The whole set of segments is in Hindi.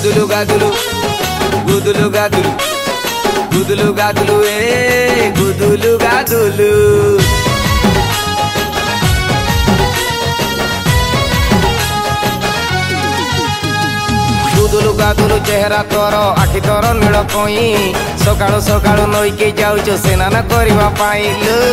గుదులు గదులు గుదులు గదులు గుదులు గదులు గుదులు గదులు గుదులు గదులు চেহারা ତୋର ଆଖି ତୋର ନୀଳ କଇଁ ସକାଳୁ ସକାଳୁ ନଈକି ଯାଉଛୁ ସ୍ନାନ କରିବା ପାଇଁ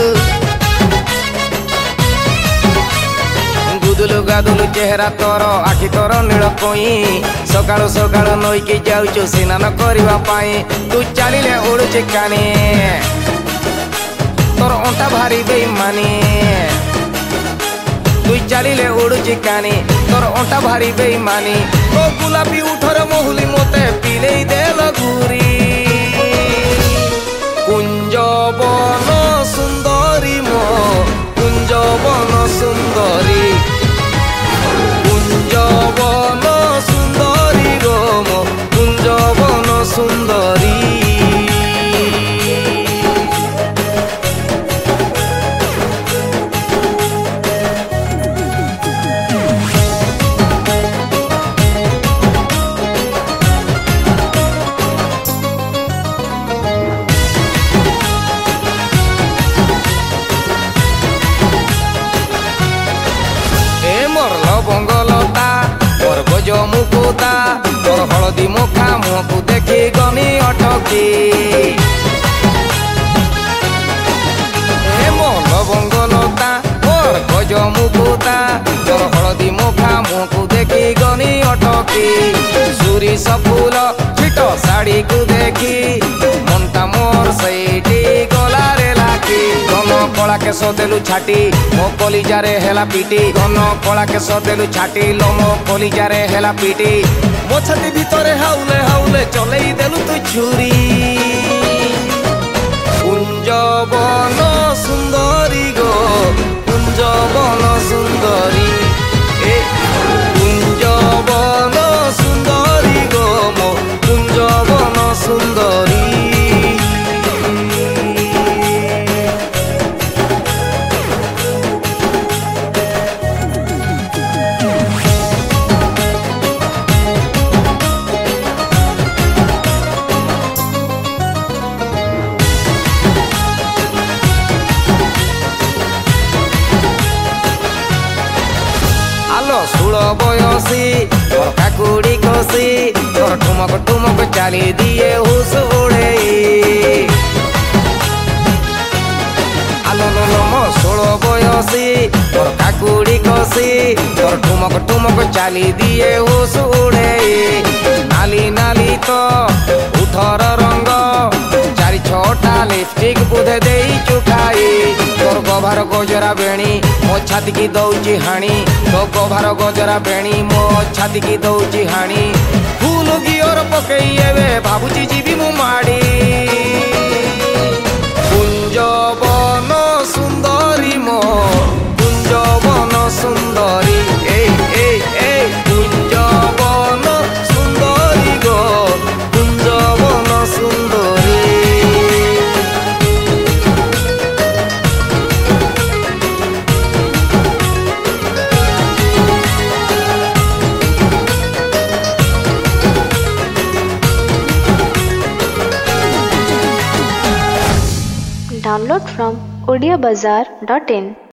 गुदुलु गादुलु चेहरा तोर आखि तोर नील कई सकाळु सकाळु नईकी जाऊछु स्नान करबा पाई तू चलिले उड़ुचे कानी तोर अंटा भारी बेईमानी तू चलिले उड़ुचे कानी तोर अंटा भारी बेईमानी ओ गुलाबी उठर महुली मोते पिले देल घुरी कुंजवन सुंदरी मो कुंजवन सुंदरी कुंजवन सुंदरी गो मो कुंजवन सुंदरी बंगलता मोर गज मुकुता तोर हलदी मुखा मुहकु देखी गनी अटकी मोर बंगलता मोर गज मुकुता तोर हलदी मुखा मुहकु देखी गनी अटकी सुरी सफुल छिट साड़ी को देखी मनटा मोर सैटी गलारे लागी घन कला केस देलु छाटी मो कलिजारे हेला पीटी घन कला केस देलु छाटी लो मो कलिजारे हेला पीटी मो छाती भितरे हाउले हाउले चलेई देलु तू छुरी कुंजवन सुंदरी गो कुंजवन सुंदरी कुंजवन सुंदरी गो मो कुंजवन सुंदरी षोल बयसी तोर काकुड़ी कसी तोर ठुमक ठुमक चाली दिए हुस उड़े आलो लो मो 16 बयसी तोर काकुड़ी कसी तोर ठुमक ठुमक चाली दिए हुस उड़े नाली नाली तो उठर रंग चारि छोटा लिपस्टिक बुधे दे चुखाई तोर गभार गजरा बेणी मो छाती की दौची हाणी तो गभार गजरा बेणी मो छाती की दौची हाणी फूल गियर पकई एबे भाबुची जीवी मु माड़ी कुंजवन सुंदरी मो कुंजवन सुंदरी ए ए ए कुंजवन सुंदरी गो कुंजवन सुंदरी Download from odiabazaar.in